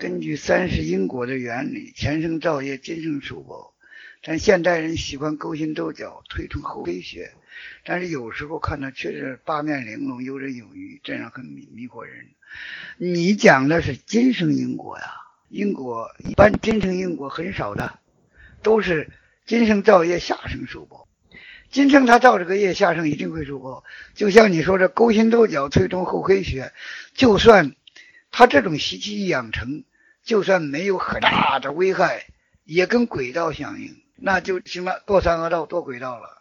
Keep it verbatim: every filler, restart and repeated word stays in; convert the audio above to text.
根据三世因果的原理，前生造业，今生受报。但现代人喜欢勾心斗角，推崇后黑学，但是有时候看到却是八面玲珑，游刃有余，这样很迷迷惑人。你讲的是今生因果呀，因果一般今生因果很少的，都是今生造业，下生受报。今生他造这个业，下生一定会受报。就像你说这勾心斗角，推崇后黑学，就算他这种习气一养成，就算没有很大的危害，也跟轨道相应，那就行了，堕三恶道，堕轨道了。